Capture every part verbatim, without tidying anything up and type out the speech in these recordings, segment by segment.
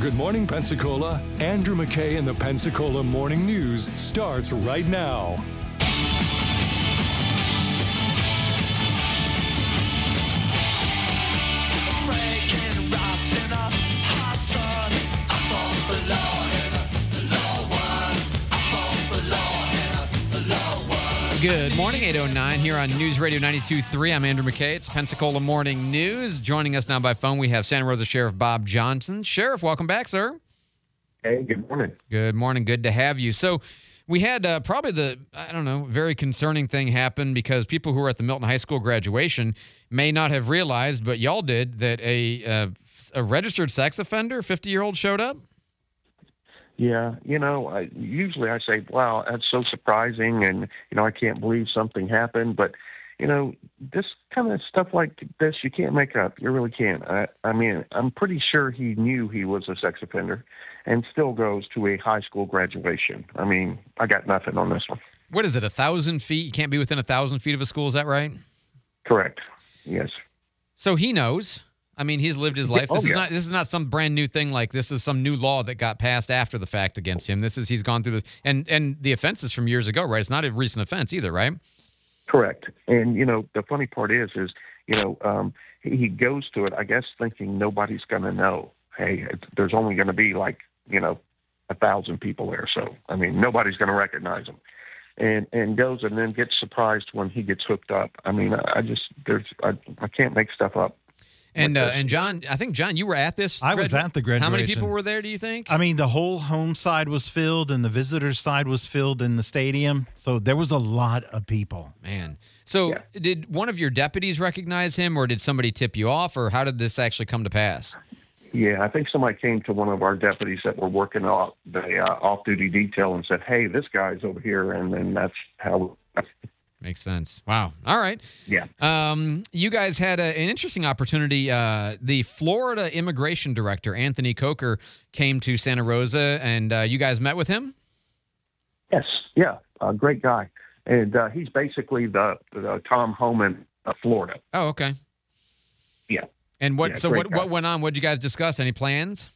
Good Morning Pensacola. Andrew McKay and the Pensacola Morning News starts right now. Good morning, eight oh nine here on News Radio ninety-two point three. I'm Andrew McKay. It's Pensacola Morning News. Joining us now by phone, we have Santa Rosa Sheriff Bob Johnson. Sheriff, welcome back, sir. Hey, good morning. Good morning. Good to have you. So we had uh, probably the, I don't know, very concerning thing happen because people who were at the Milton High School graduation may not have realized, but y'all did, that a, uh, a registered sex offender, fifty-year-old, showed up? Yeah, you know, I, usually I say, wow, that's so surprising, and, you know, I can't believe something happened. But, you know, this kind of stuff like this, you can't make up. You really can't. I, I mean, I'm pretty sure he knew he was a sex offender and still goes to a high school graduation. I mean, I got nothing on this one. What is it, a thousand feet? You can't be within a thousand feet of a school, is that right? Correct, yes. So he knows. I mean, he's lived his life. This oh, is yeah. not this is not some brand new thing. Like this is some new law that got passed after the fact against him. This is he's gone through this, and and the offense is from years ago, right? It's not a recent offense either, right? Correct. And you know, the funny part is, is you know, um, he, he goes to it, I guess, thinking nobody's going to know. Hey, it, there's only going to be like you know, a thousand people there, so I mean, nobody's going to recognize him. And and goes and then gets surprised when he gets hooked up. I mean, I, I just there's I, I can't make stuff up. And uh, and John, I think, John, you were at this. I was at the graduation. How many people were there, do you think? I mean, the whole home side was filled and the visitors side was filled in the stadium. So there was a lot of people. Man. So Yeah. did one of your deputies recognize him, or did somebody tip you off, or how did this actually come to pass? Yeah, I think somebody came to one of our deputies that were working off the uh, off-duty detail and said, hey, this guy's over here, and then that's how... Makes sense. Wow. All right. Yeah. Um, you guys had a, an interesting opportunity. Uh, the Florida immigration director, Anthony Coker, came to Santa Rosa, and uh, you guys met with him? Yes, yeah, a great guy. And uh, he's basically the, the Tom Homan of Florida. Oh, okay. Yeah. And what? Yeah, so great what? guy. What went on? What did you guys discuss? Any plans?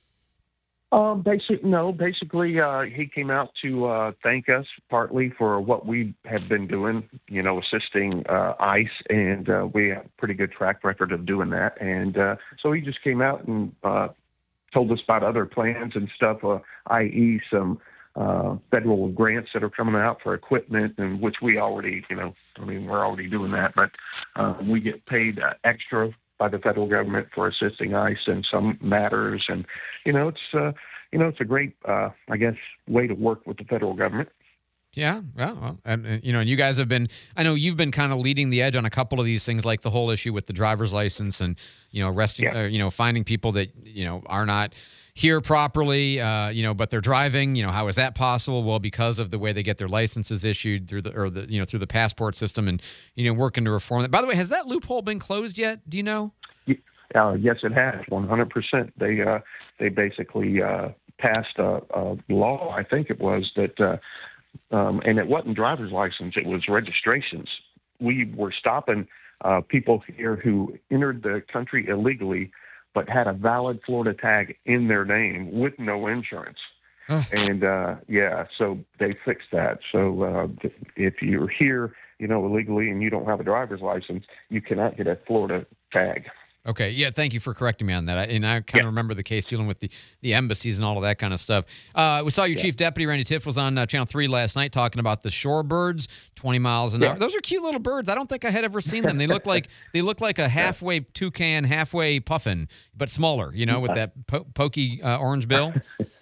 Um, basic, no, basically, uh, he came out to uh, thank us partly for what we have been doing, you know, assisting uh, ICE, and uh, we have a pretty good track record of doing that. And uh, so he just came out and uh, told us about other plans and stuff, uh, that is some uh, federal grants that are coming out for equipment, and which we already, you know, I mean, we're already doing that, but uh, we get paid uh, extra by the federal government for assisting ICE in some matters. And, you know, it's, uh, you know, it's a great, uh, I guess, way to work with the federal government. Yeah, well, well and, and, you know, and you guys have been, I know you've been kind of leading the edge on a couple of these things, like the whole issue with the driver's license and, you know, arresting, Yeah. uh, you know, finding people that, you know, are not here properly, uh, you know, but they're driving. You know, how is that possible? Well, because of the way they get their licenses issued through the, or the, you know, through the passport system, and, you know, working to reform that. By the way, has that loophole been closed yet? Do you know? Uh, yes, it has, one hundred percent. They, uh, they basically uh, passed a, a law, I think it was, that, uh, um, and it wasn't driver's license, it was registrations. We were stopping uh, people here who entered the country illegally but had a valid Florida tag in their name with no insurance. Ugh. And, uh, yeah, so they fixed that. So uh, if you're here, you know, illegally and you don't have a driver's license, you cannot get a Florida tag. Okay, yeah, thank you for correcting me on that. I, and I kind of Yeah. remember the case dealing with the, the embassies and all of that kind of stuff. Uh, we saw your Yeah. chief deputy, Randy Tiff, was on uh, Channel three last night talking about the shorebirds, twenty miles an Yeah. hour. Those are cute little birds. I don't think I had ever seen them. They look like they look like a halfway toucan, halfway puffin, but smaller, you know, with that po- pokey uh, orange bill.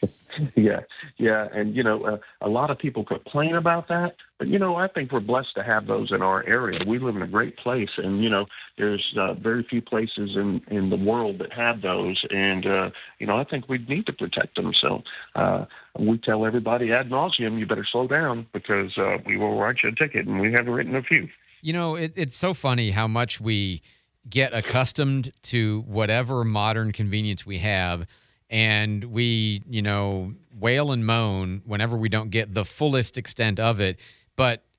Yeah, yeah, and you know, uh, a lot of people complain about that, but you know, I think we're blessed to have those in our area. We live in a great place, and you know, there's uh, very few places in in the world that have those, and uh, you know, I think we need to protect them. So uh, we tell everybody ad nauseum, you better slow down because uh, we will write you a ticket, and we have written a few. You know, it, it's so funny how much we get accustomed to whatever modern convenience we have. And we, you know, wail and moan whenever we don't get the fullest extent of it. But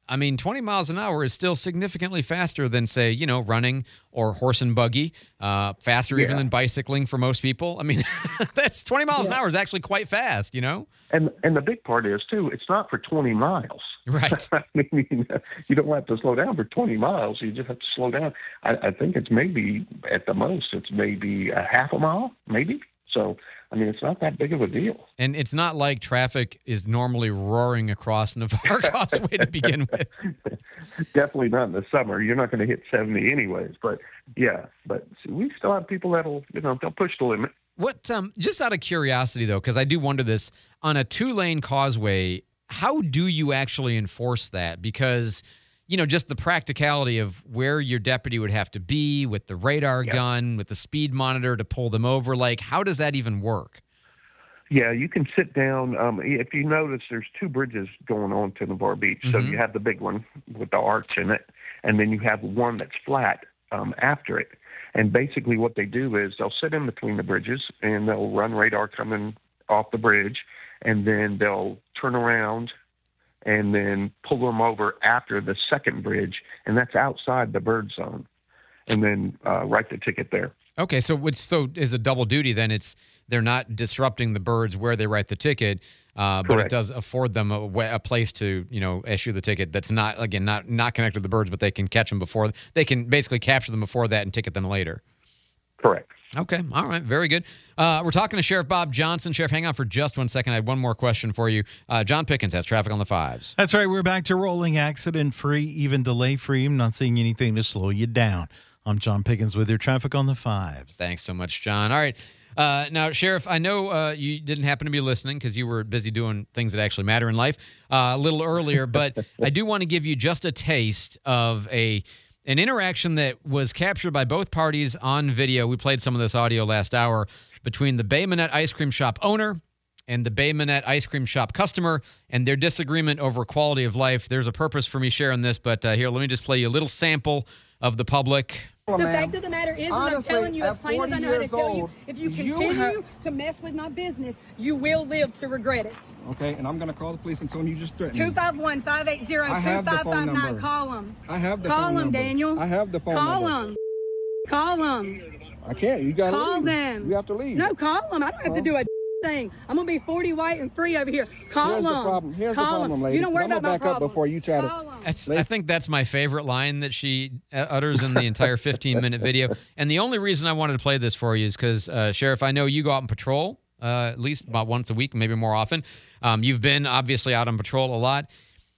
I mean, twenty miles an hour is still significantly faster than, say, you know, running or horse and buggy, uh, faster Yeah. even than bicycling for most people. I mean, that's twenty miles an Yeah. hour is actually quite fast, you know? And and the big part is too, it's not for twenty miles. Right. I mean, you don't have to slow down for twenty miles. You just have to slow down. I, I think it's maybe at the most, it's maybe a half a mile, maybe. So, I mean, it's not that big of a deal. And it's not like traffic is normally roaring across Navarre Causeway to begin with. Definitely not in the summer. You're not going to hit seventy anyways. But yeah, but we still have people that'll, you know, they'll push the limit. What, um, just out of curiosity, though, because I do wonder this, on a two-lane causeway, how do you actually enforce that? Because, you know, just the practicality of where your deputy would have to be with the radar Yeah. gun, with the speed monitor to pull them over, like, how does that even work? Yeah, you can sit down. Um, if you notice, there's two bridges going on to Navarre Beach. So Mhm. you have the big one with the arch in it, and then you have one that's flat um, after it. And basically what they do is they'll sit in between the bridges, and they'll run radar coming off the bridge, and then they'll turn around and then pull them over after the second bridge, and that's outside the bird zone, and then uh, write the ticket there. Okay, so it's so is a double duty then. It's they're not disrupting the birds where they write the ticket, uh, but it Correct. does afford them a, wa- a place to, you know, issue the ticket that's not, again, not not connected to the birds, but they can catch them before, they can basically capture them before that and ticket them later. Correct. Okay, all right, very good. Uh, we're talking to Sheriff Bob Johnson. Sheriff, hang on for just one second. I had one more question for you. Uh, John Pickens has traffic on the fives. That's right. We're back to rolling accident-free, even delay-free. I'm not seeing anything to slow you down. I'm John Pickens with your traffic on the fives. Thanks so much, John. All right. Uh, now, Sheriff, I know uh, you didn't happen to be listening because you were busy doing things that actually matter in life uh, a little earlier, but I do want to give you just a taste of a an interaction that was captured by both parties on video. We played some of this audio last hour between the Bay Minette Ice Cream Shop owner and the Bay Minette Ice Cream Shop customer and their disagreement over quality of life. There's a purpose for me sharing this, but uh, here, let me just play you a little sample of the public. The Ma'am, fact of the matter is, is I'm honestly, telling you as at plain as I know how to forty tell years you, old, if you you continue have- to mess with my business, you will live to regret it. Okay, and I'm going to call the police and tell them you just threatened two me. five one, five eight zero, I two have the five phone five nine. number. Call them. I have the Call phone them, number. Daniel. I have the phone Call number. them. Call them. I can't. You got to Call leave. them. You have to leave. No, call them. I don't have to Huh? do a thing. I'm going to be forty white and free over here. Call Here's them. the problem. Here's Call the problem, them. lady. You don't worry I'm about gonna my back up problem. before you try to- Call them. That's, I think that's my favorite line that she uh, utters in the entire fifteen-minute video. And the only reason I wanted to play this for you is because, uh, Sheriff, I know you go out and patrol uh, at least about once a week, maybe more often. Um, you've been obviously out on patrol a lot.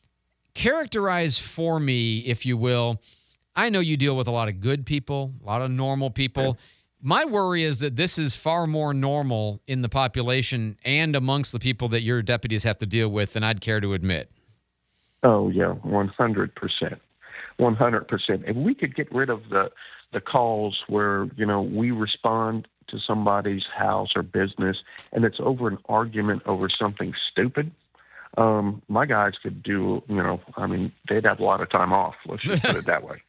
Characterize for me, if you will, I know you deal with a lot of good people, a lot of normal people. My worry is that this is far more normal in the population and amongst the people that your deputies have to deal with than I'd care to admit. Oh yeah, one hundred percent, one hundred percent. If we could get rid of the the calls where you know we respond to somebody's house or business and it's over an argument over something stupid, um, my guys could do. You know, I mean, they'd have a lot of time off. Let's just put it that way.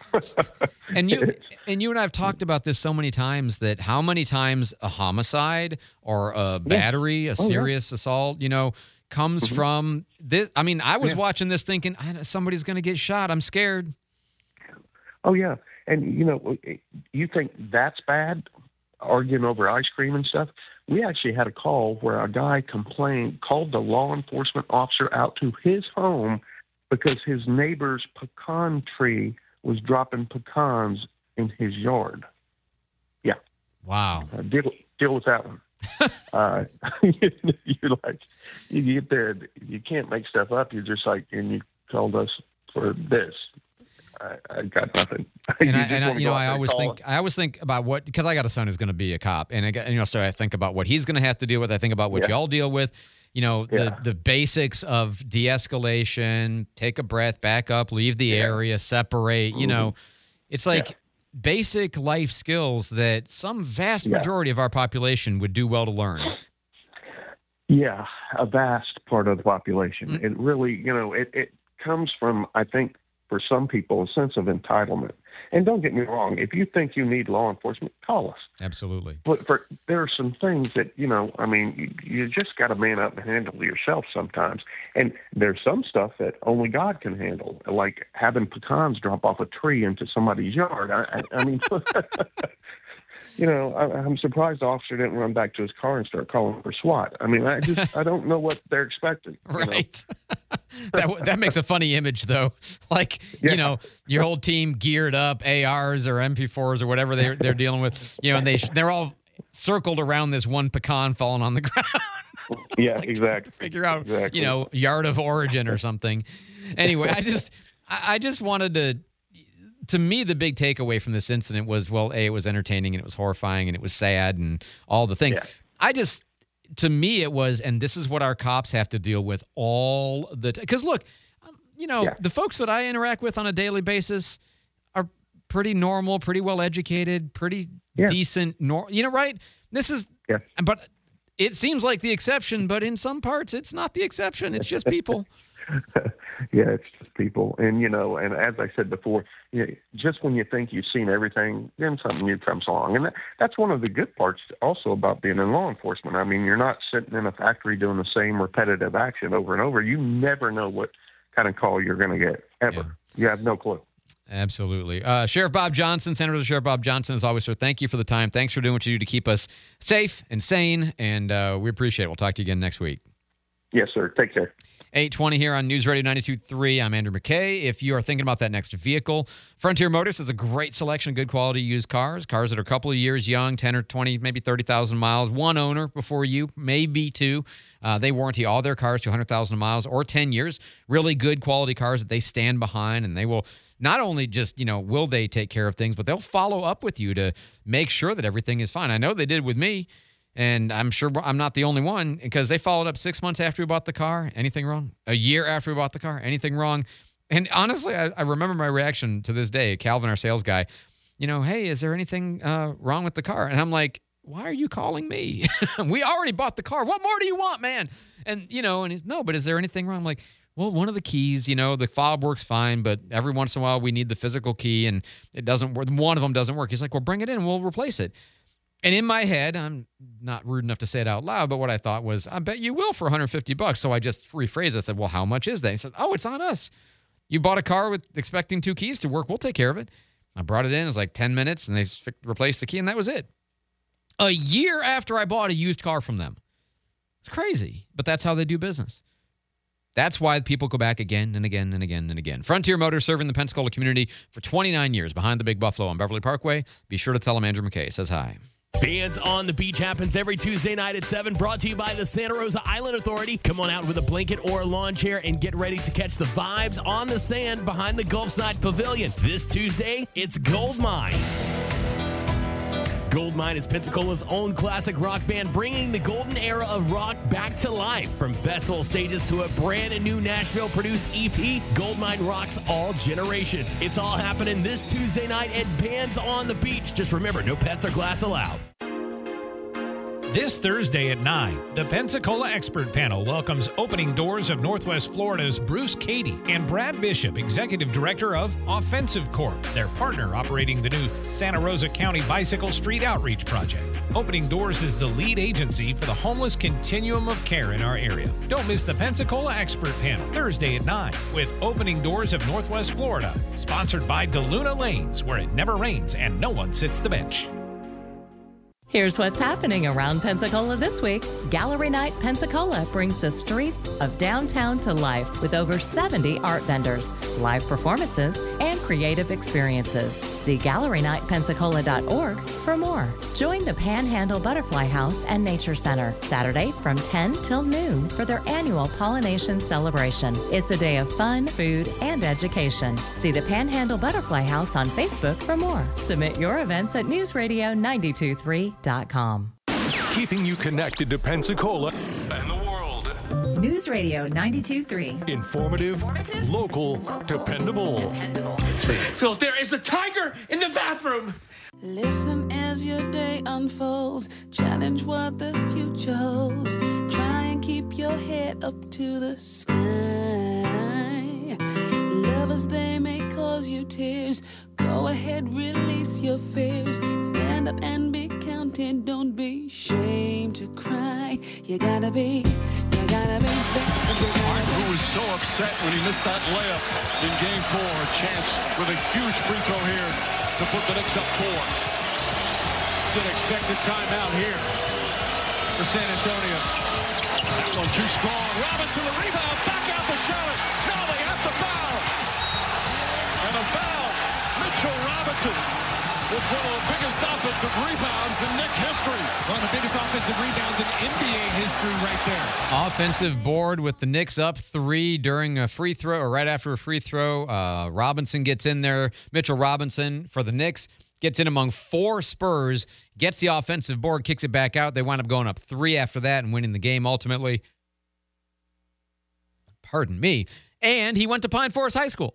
And you and you and I have talked about this so many times that how many times a homicide or a battery, a Oh, yeah. serious assault, you know, comes from this. I mean, I was Yeah. watching this thinking I, somebody's going to get shot. I'm scared. Oh yeah, and you know, you think that's bad, arguing over ice cream and stuff. We actually had a call where a guy complained, called the law enforcement officer out to his home because his neighbor's pecan tree was dropping pecans in his yard. Yeah, Wow. uh, deal deal with that one. uh, you're like, you get there, you can't make stuff up. You're just like, and you called us for this. I, I got nothing. And I, just and I, wanna you go know, out I there and always call think it. I always think about what because I got a son who's going to be a cop, and I got, you know, so I think about what he's going to have to deal with. I think about what Yeah. y'all deal with. You know, Yeah. the the basics of de-escalation, take a breath, back up, leave the Yeah. area, separate. You Mhm. know, it's like Yeah. basic life skills that some vast Yeah. majority of our population would do well to learn. Yeah, a vast part of the population. Mm. It really, you know, it, it comes from, I think, for some people, a sense of entitlement. And don't get me wrong, if you think you need law enforcement, call us. Absolutely. But for, there are some things that, you know, I mean, you, you just got to man up and handle yourself sometimes. And there's some stuff that only God can handle, like having pecans drop off a tree into somebody's yard. I, I, I mean, you know, I, I'm surprised the officer didn't run back to his car and start calling for SWAT. I mean, I just, I don't know what they're expecting. Right. that that makes a funny image, though. Like, Yeah. you know, your whole team geared up, A Rs or M P fours or whatever they're, they're dealing with, you know, and they, they're all circled around this one pecan falling on the ground. Yeah, like, exactly. Figure out, exactly. you know, yard of origin or something. Anyway, I just, I I just wanted to, to me, the big takeaway from this incident was, well, A, it was entertaining and it was horrifying and it was sad and all the things. Yeah. I just, to me, it was, and this is what our cops have to deal with all the time. Because look, um, you know, Yeah. the folks that I interact with on a daily basis are pretty normal, pretty well educated, pretty Yeah. decent, nor- you know, right? This is, Yeah. but it seems like the exception, but in some parts, it's not the exception. It's just people. Yeah, it's just people. And, you know, and as I said before, you know, just when you think you've seen everything, then something new comes along. And that, that's one of the good parts also about being in law enforcement. I mean, you're not sitting in a factory doing the same repetitive action over and over. You never know what kind of call you're going to get, ever. Yeah. You have no clue. Absolutely. Uh, Sheriff Bob Johnson, Senator Sheriff Bob Johnson, as always, sir, thank you for the time. Thanks for doing what you do to keep us safe and sane, and uh, we appreciate it. We'll talk to you again next week. Yes, sir. Take care. eight twenty here on News Radio ninety-two point three. I'm Andrew McKay. If you are thinking about that next vehicle, Frontier Motors has a great selection of good quality used cars, cars that are a couple of years young, ten or twenty, maybe thirty thousand miles, one owner before you, maybe two. Uh, they warranty all their cars to one hundred thousand miles or ten years. Really good quality cars that they stand behind, and they will not only just, you know, will they take care of things, but they'll follow up with you to make sure that everything is fine. I know they did with me. And I'm sure I'm not the only one, because they followed up six months after we bought the car. Anything wrong? A year after we bought the car. Anything wrong? And honestly, I, I remember my reaction to this day. Calvin, our sales guy, you know, hey, is there anything uh, wrong with the car? And I'm like, why are you calling me? We already bought the car. What more do you want, man? And, you know, and he's, no, but is there anything wrong? I'm like, well, one of the keys, you know, the fob works fine, but every once in a while we need the physical key and it doesn't work. One of them doesn't work. He's like, well, bring it in and we'll replace it. And in my head, I'm not rude enough to say it out loud, but what I thought was, I bet you will for one hundred fifty bucks. So I just rephrased it. I said, well, how much is that? He said, oh, it's on us. You bought a car with expecting two keys to work. We'll take care of it. I brought it in. It was like ten minutes, and they replaced the key, and that was it. A year after I bought a used car from them. It's crazy, but that's how they do business. That's why people go back again and again and again and again. Frontier Motors, serving the Pensacola community for twenty-nine years behind the Big Buffalo on Beverly Parkway. Be sure to tell them Andrew McKay says hi. Bands on the Beach happens every Tuesday night at seven, brought to you by the Santa Rosa Island Authority. Come on out with a blanket or a lawn chair and get ready to catch the vibes on the sand behind the Gulfside Pavilion. This Tuesday, it's Goldmine. Goldmine is Pensacola's own classic rock band, bringing the golden era of rock back to life. From festival stages to a brand new Nashville-produced E P, Goldmine rocks all generations. It's all happening this Tuesday night at Bands on the Beach. Just remember, no pets or glass allowed. This Thursday at nine, the Pensacola Expert Panel welcomes Opening Doors of Northwest Florida's Bruce Cady and Brad Bishop, Executive Director of Offensive Corp, their partner operating the new Santa Rosa County Bicycle Street Outreach Project. Opening Doors is the lead agency for the homeless continuum of care in our area. Don't miss the Pensacola Expert Panel, Thursday at nine, with Opening Doors of Northwest Florida, sponsored by DeLuna Lanes, where it never rains and no one sits the bench. Here's what's happening around Pensacola this week. Gallery Night Pensacola brings the streets of downtown to life with over seventy art vendors, live performances, and creative experiences. See gallery night pensacola dot org for more. Join the Panhandle Butterfly House and Nature Center Saturday from ten till noon for their annual pollination celebration. It's a day of fun, food, and education. See the Panhandle Butterfly House on Facebook for more. Submit your events at news radio nine two three dot com. Keeping you connected to Pensacola and the world. News Radio ninety-two point three. Informative, Informative local, local, dependable. dependable. Phil, there is a tiger in the bathroom. Listen as your day unfolds. Challenge what the future holds. Try and keep your head up to the sky. Lovers, they may cause you tears. Go Go ahead, release your fears. Stand up and be counted. Don't be ashamed to cry. You gotta be, you gotta be bad. Martin, who was so upset when he missed that layup in game four. A chance with a huge free throw here to put the Knicks up four. Good expected timeout here for San Antonio. That one too strong. Robinson the rebound. Back out to Charlotte. Now they have to foul. And a foul. Mitchell Robinson with one of the biggest offensive rebounds in Knick history. One of the biggest offensive rebounds in N B A history right there. Offensive board with the Knicks up three during a free throw or right after a free throw. Uh, Robinson gets in there. Mitchell Robinson for the Knicks gets in among four Spurs, gets the offensive board, kicks it back out. They wind up going up three after that and winning the game ultimately. Pardon me. And he went to Pine Forest High School.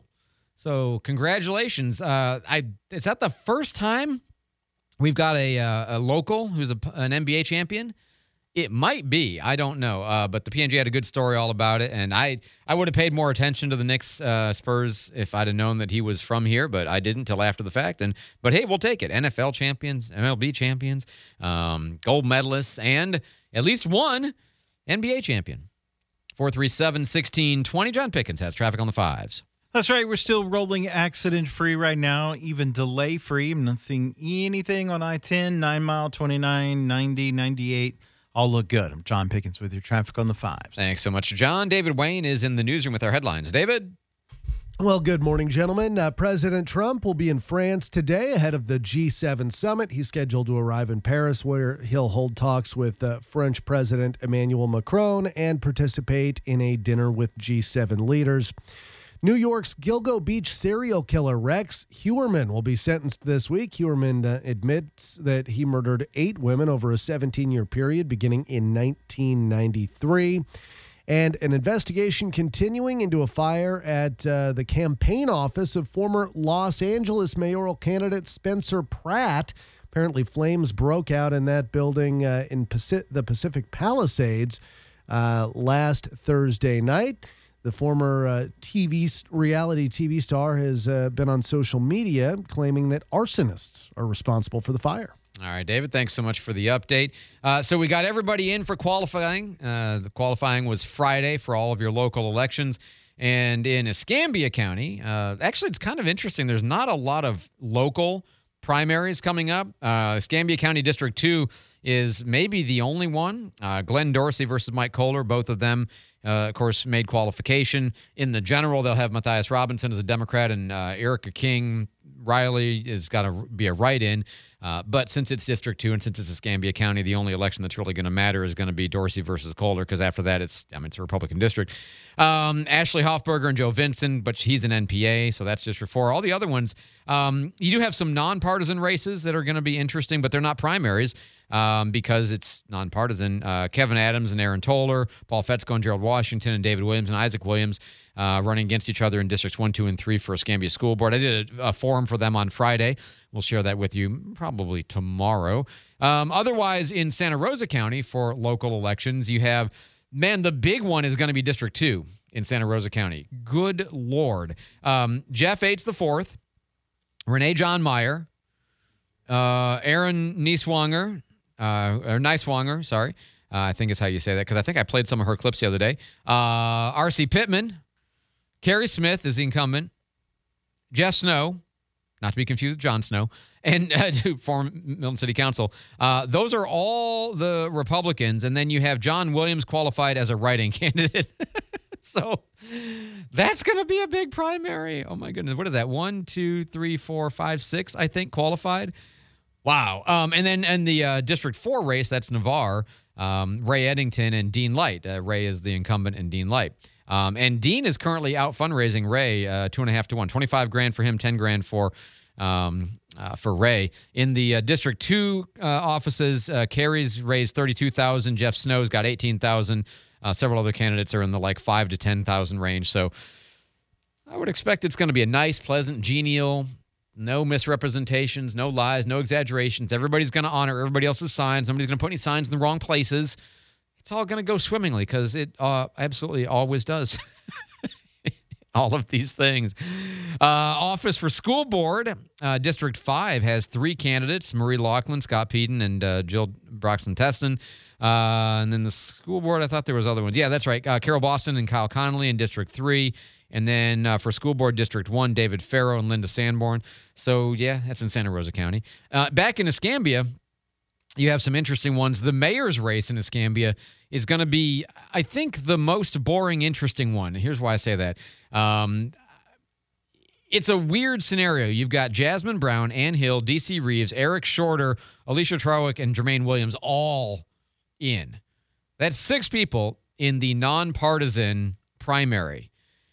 So congratulations. Uh, I is that the first time we've got a, uh, a local who's a, an N B A champion? It might be. I don't know. Uh, but the P N G had a good story all about it. And I, I would have paid more attention to the Knicks uh, Spurs if I'd have known that he was from here, but I didn't till after the fact. And But hey, we'll take it. N F L champions, M L B champions, um, gold medalists, and at least one N B A champion. four three seven, one six two zero. John Pickens has traffic on the fives. That's right. We're still rolling accident-free right now, even delay-free. I'm not seeing anything on I ten, nine mile, twenty-nine, ninety, ninety-eight. All look good. I'm John Pickens with your traffic on the fives. Thanks so much, John. David Wayne is in the newsroom with our headlines. David? Well, good morning, gentlemen. Uh, President Trump will be in France today ahead of the G seven summit. He's scheduled to arrive in Paris, where he'll hold talks with uh, French President Emmanuel Macron and participate in a dinner with G seven leaders. New York's Gilgo Beach serial killer Rex Heuermann will be sentenced this week. Heuermann uh, admits that he murdered eight women over a seventeen-year period beginning in nineteen ninety-three. And an investigation continuing into a fire at uh, the campaign office of former Los Angeles mayoral candidate Spencer Pratt. Apparently, flames broke out in that building uh, in Paci- the Pacific Palisades uh, last Thursday night. The former uh, T V reality T V star has uh, been on social media claiming that arsonists are responsible for the fire. All right, David, thanks so much for the update. Uh, so we got everybody in for qualifying. Uh, the qualifying was Friday for all of your local elections. And in Escambia County, uh, actually, it's kind of interesting. There's not a lot of local primaries coming up. Uh, Escambia County District two is maybe the only one. Uh, Glenn Dorsey versus Mike Kohler, both of them, uh, of course, made qualification. In the general, they'll have Matthias Robinson as a Democrat and uh, Erica King Riley is got to be a write-in. Uh, but since it's District two and since it's Escambia County, the only election that's really going to matter is going to be Dorsey versus Kohler, because after that, it's I mean, it's a Republican district. Um, Ashley Hoffberger and Joe Vincent, but he's an N P A, so that's District four. All the other ones, um, you do have some nonpartisan races that are going to be interesting, but they're not primaries um, because it's nonpartisan. Uh, Kevin Adams and Aaron Toller, Paul Fetzko and Gerald Washington, and David Williams and Isaac Williams uh, running against each other in Districts one, two, and three for Escambia School Board. I did a, a forum for them on Friday. We'll share that with you probably tomorrow. Um, otherwise, in Santa Rosa County for local elections, you have, man, the big one is going to be District two in Santa Rosa County. Good Lord. Um, Jeff Aites the fourth, Renee John Meyer, uh, Aaron Nieswanger, uh, or Nieswanger, sorry. Uh, I think is how you say that, because I think I played some of her clips the other day. Uh, R C Pittman, Carrie Smith is the incumbent, Jeff Snow, not to be confused with Jon Snow, and uh, former Milton City Council. Uh, those are all the Republicans, and then you have John Williams qualified as a write-in candidate. So that's going to be a big primary. Oh, my goodness. What is that? One, two, three, four, five, six, I think, qualified. Wow. Um, and then in the uh, District four race, that's Navarre, um, Ray Eddington, and Dean Light. Uh, Ray is the incumbent, and Dean Light. Um, and Dean is currently out fundraising Ray uh, two and a half to one, twenty-five grand for him, ten grand for um, uh, for Ray. In the uh, District two uh, offices, uh, Carrie's raised thirty-two thousand. Jeff Snow's got eighteen thousand. Uh, several other candidates are in the like five to ten thousand range. So I would expect it's going to be a nice, pleasant, genial, no misrepresentations, no lies, no exaggerations. Everybody's going to honor everybody else's signs. Nobody's going to put any signs in the wrong places. It's all going to go swimmingly because it uh, absolutely always does. all of these things. Uh, office for school board, uh, District five has three candidates, Marie Laughlin, Scott Peden, and uh, Jill Broxton-Teston. Uh, and then the school board, I thought there was other ones. Yeah, that's right. Uh, Carol Boston and Kyle Connolly in District three. And then uh, for school board District one, David Farrow and Linda Sanborn. So, yeah, that's in Santa Rosa County. Uh, back in Escambia, you have some interesting ones. The mayor's race in Escambia is going to be, I think, the most boring, interesting one. Here's why I say that. Um, it's a weird scenario. You've got Jasmine Brown, Ann Hill, D C Reeves, Eric Shorter, Alicia Trowick, and Jermaine Williams all in. That's six people in the nonpartisan primary.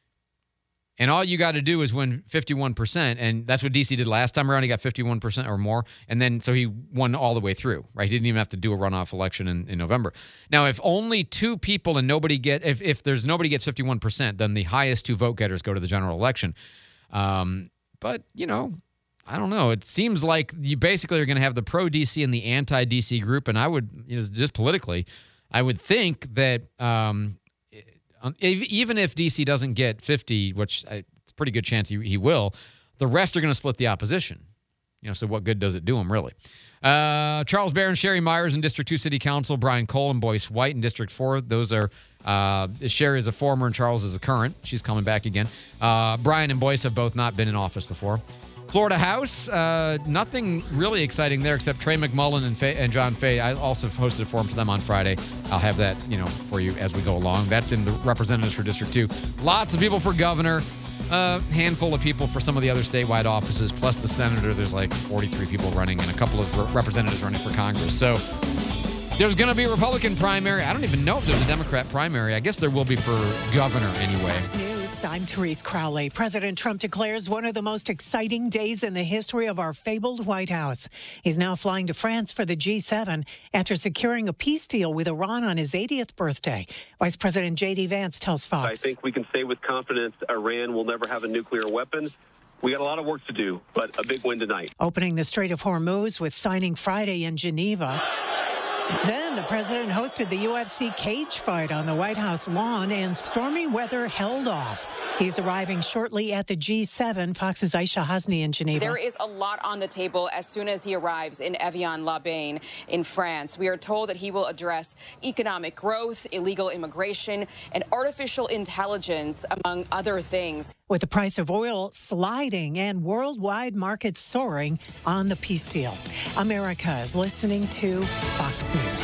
And all you got to do is win fifty-one percent, and that's what D C did last time around. He got fifty-one percent or more, and then so he won all the way through, right? He didn't even have to do a runoff election in, in November. Now, if only two people and nobody get, if, if there's nobody gets fifty-one percent, then the highest two vote getters go to the general election. Um, but, you know, I don't know. It seems like you basically are going to have the pro-D C and the anti-D C group, and I would, you know, just politically, I would think that um, even if D C doesn't get fifty, which I, it's a pretty good chance he, he will, the rest are going to split the opposition. You know, so what good does it do him, really? Uh, Charles Barron, Sherry Myers in District two City Council, Brian Cole and Boyce White in District four. Those are, uh, Sherry is a former and Charles is a current. She's coming back again. Uh, Brian and Boyce have both not been in office before. Florida House, uh, nothing really exciting there except Trey McMullen and, Fay, and John Fay. I also hosted a forum for them on Friday. I'll have that, you know, for you as we go along. That's in the representatives for District two. Lots of people for governor. A uh, handful of people for some of the other statewide offices, plus the senator. There's like forty-three people running and a couple of re- representatives running for Congress. So there's going to be a Republican primary. I don't even know if there's a Democrat primary. I guess there will be for governor anyway. Fox News, I'm Therese Crowley. President Trump declares one of the most exciting days in the history of our fabled White House. He's now flying to France for the G seven after securing a peace deal with Iran on his eightieth birthday. Vice President J D Vance tells Fox. I think we can say with confidence Iran will never have a nuclear weapon. We got a lot of work to do, but a big win tonight. Opening the Strait of Hormuz with signing Friday in Geneva. Then the president hosted the U F C cage fight on the White House lawn, and stormy weather held off. He's arriving shortly at the G seven. Fox's Aisha Hasni in Geneva. There is a lot on the table as soon as he arrives in Evian-les-Bains in France. We are told that he will address economic growth, illegal immigration, and artificial intelligence, among other things. With the price of oil sliding and worldwide markets soaring on the peace deal, America is listening to Fox News.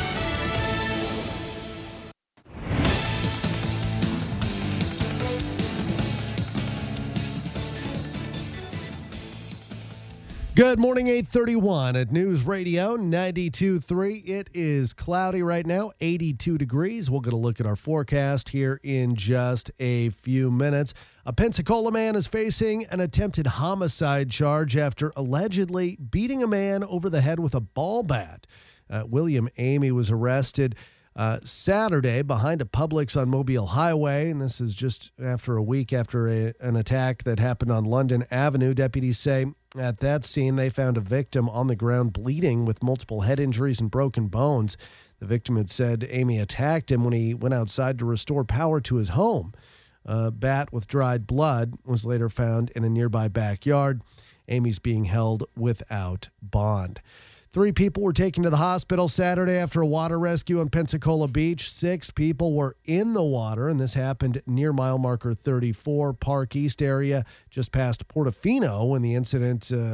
Good morning, eight thirty-one at News Radio ninety-two point three. It is cloudy right now, eighty-two degrees. We'll get a look at our forecast here in just a few minutes. A Pensacola man is facing an attempted homicide charge after allegedly beating a man over the head with a ball bat. Uh, William Amy was arrested uh, Saturday behind a Publix on Mobile Highway, and this is just after a week after a, an attack that happened on London Avenue. Deputies say at that scene they found a victim on the ground bleeding with multiple head injuries and broken bones. The victim had said Amy attacked him when he went outside to restore power to his home. A bat with dried blood was later found in a nearby backyard. Amy's being held without bond. Three people were taken to the hospital Saturday after a water rescue on Pensacola Beach. Six people were in the water, and this happened near mile marker thirty-four, Park East area, just past Portofino, when the incident uh,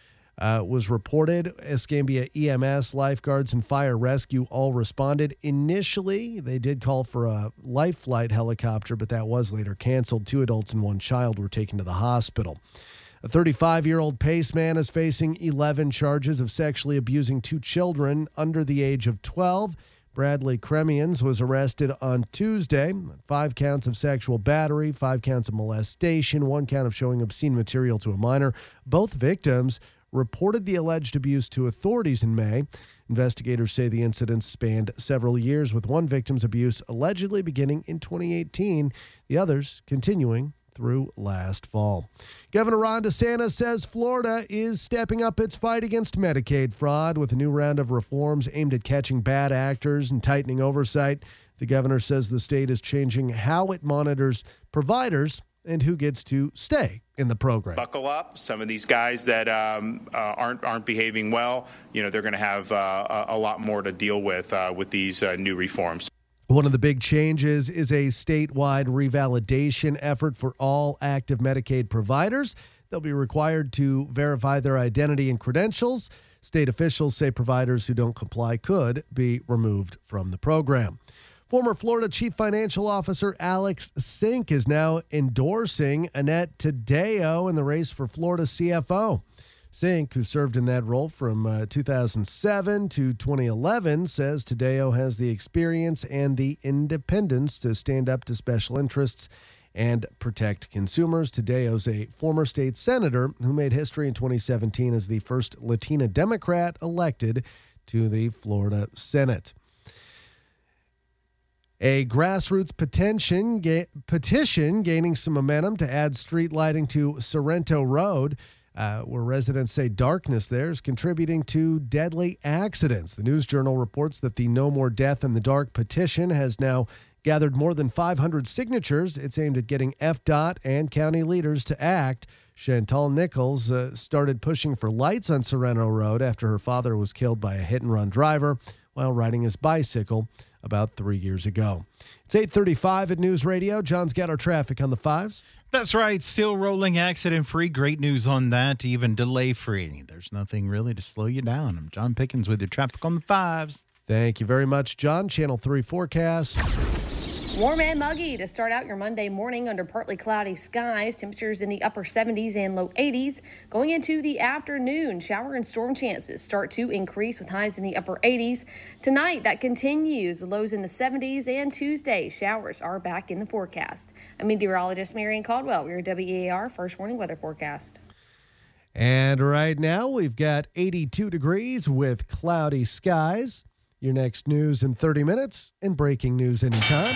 uh, was reported. Escambia E M S, lifeguards, and fire rescue all responded. Initially, they did call for a life flight helicopter, but that was later canceled. Two adults and one child were taken to the hospital. A thirty-five-year-old Pace man is facing eleven charges of sexually abusing two children under the age of twelve. Bradley Kremians was arrested on Tuesday. Five counts of sexual battery, five counts of molestation, one count of showing obscene material to a minor. Both victims reported the alleged abuse to authorities in May. Investigators say the incidents spanned several years, with one victim's abuse allegedly beginning in twenty eighteen, the others continuing through last fall. Governor Ron DeSantis says Florida is stepping up its fight against Medicaid fraud with a new round of reforms aimed at catching bad actors and tightening oversight. The governor says the state is changing how it monitors providers and who gets to stay in the program. Buckle up. Some of these guys that um, uh, aren't aren't behaving well, you know, they're going to have uh, a, a lot more to deal with uh, with these uh, new reforms. One of the big changes is a statewide revalidation effort for all active Medicaid providers. They'll be required to verify their identity and credentials. State officials say providers who don't comply could be removed from the program. Former Florida Chief Financial Officer Alex Sink is now endorsing Annette Taddeo in the race for Florida C F O. Sink, who served in that role from uh, two thousand seven to twenty eleven, says Taddeo has the experience and the independence to stand up to special interests and protect consumers. Taddeo's a former state senator who made history in twenty seventeen as the first Latina Democrat elected to the Florida Senate. A grassroots petition, ga- petition gaining some momentum to add street lighting to Sorrento Road, uh, where residents say darkness there is contributing to deadly accidents. The News Journal reports that the No More Death in the Dark petition has now gathered more than five hundred signatures. It's aimed at getting F D O T and county leaders to act. Chantal Nichols uh, started pushing for lights on Sorrento Road after her father was killed by a hit-and-run driver while riding his bicycle about three years ago. It's eight thirty-five at News Radio. John's got our traffic on the fives. That's right. Still rolling accident-free. Great news on that. Even delay-free. There's nothing really to slow you down. I'm John Pickens with your traffic on the fives. Thank you very much, John. Channel three forecast. Warm and muggy to start out your Monday morning under partly cloudy skies. Temperatures in the upper seventies and low eighties. Going into the afternoon, shower and storm chances start to increase with highs in the upper eighties. Tonight, that continues. Lows in the seventies, and Tuesday, showers are back in the forecast. I'm meteorologist Marian Caldwell. We're W E A R First Warning Weather Forecast. And right now, we've got eighty-two degrees with cloudy skies. Your next news in thirty minutes and breaking news anytime.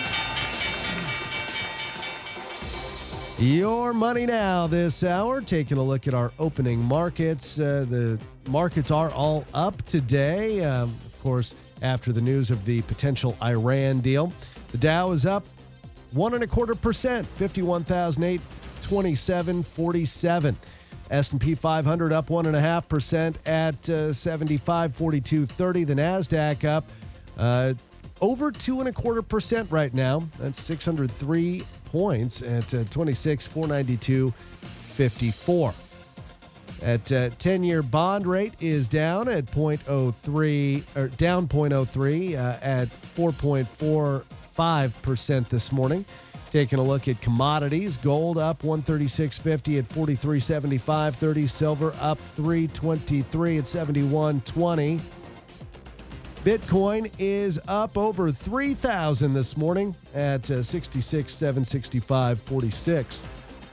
Your money now this hour. Taking a look at our opening markets. Uh, the markets are all up today. Um, of course, after the news of the potential Iran deal. The Dow is up one and a quarter percent, fifty-one thousand eight hundred twenty-seven forty-seven. S and P five hundred up one and a half percent at uh, seventy-five forty-two thirty. The Nasdaq up uh, over two and a quarter percent right now. That's six hundred three points at uh, twenty-six four ninety-two fifty-four. At uh, ten-year bond rate is down at point oh three or down point oh three uh, at four point four five percent this morning. Taking a look at commodities, gold up one thirty-six fifty at forty-three seventy-five thirty. Silver up three twenty-three at seventy-one twenty. Bitcoin is up over three thousand this morning at uh, sixty-six seven sixty-five forty-six.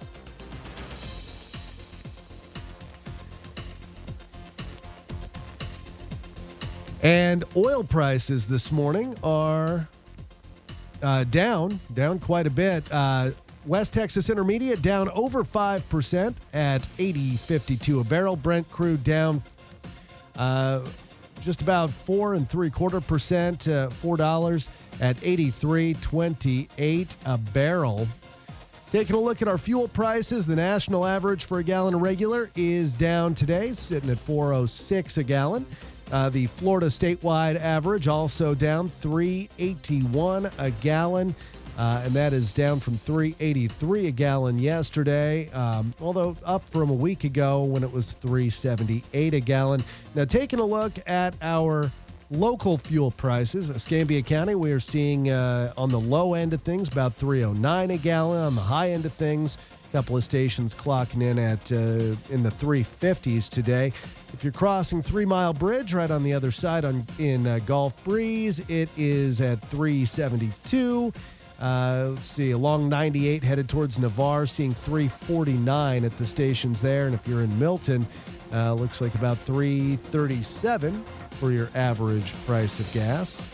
And oil prices this morning are Uh, down, down quite a bit. Uh, West Texas Intermediate down over five percent at eighty fifty-two a barrel. Brent crude down uh, just about four and three quarter percent, uh, four dollars at eighty-three twenty-eight a barrel. Taking a look at our fuel prices, the national average for a gallon of regular is down today, sitting at four oh six a gallon. Uh, the Florida statewide average also down three eighty-one a gallon, uh, and that is down from three eighty-three a gallon yesterday, um, although up from a week ago when it was three seventy-eight a gallon. Now, taking a look at our local fuel prices, Escambia County, we are seeing uh, on the low end of things about three oh nine a gallon. On the high end of things, a couple of stations clocking in at uh, in the three fifties today. If you're crossing Three Mile Bridge right on the other side on in uh, Gulf Breeze, it is at three seventy-two. Uh, let's see, along ninety-eight headed towards Navarre, seeing three forty-nine at the stations there. And if you're in Milton, uh, looks like about three thirty-seven for your average price of gas.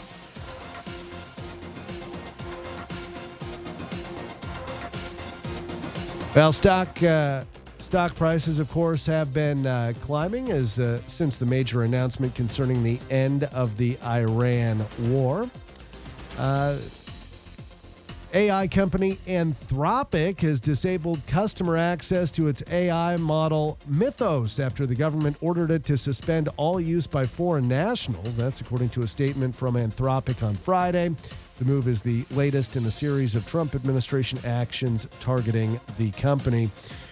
Well, stock uh, stock prices, of course, have been uh, climbing as uh, since the major announcement concerning the end of the Iran war. Uh, A I company Anthropic has disabled customer access to its A I model Mythos after the government ordered it to suspend all use by foreign nationals. That's according to a statement from Anthropic on Friday. The move is the latest in a series of Trump administration actions targeting the company.